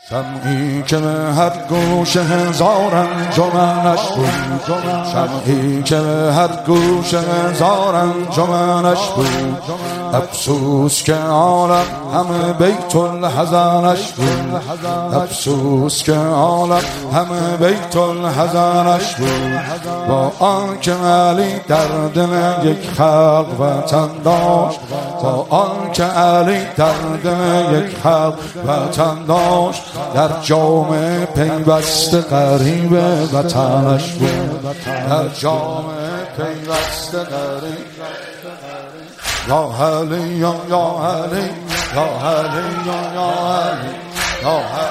شمعی که به هر گوش هزار انجمنش بود، شمعی که به هر گوش هزار انجمنش بود. افسوس که عالم همه بیت الحزنش بود، افسوس که عالم همه بیت الحزنش بود. با آنکه علی در دل یک خلق وطن داشت، با آنکه علی در دل یک خلق وطن داشت، در جامعه پیوسته غریب وطنش بود، در جامعه پیوسته غریب. یا علی یا علی یا علی یا علی یا علی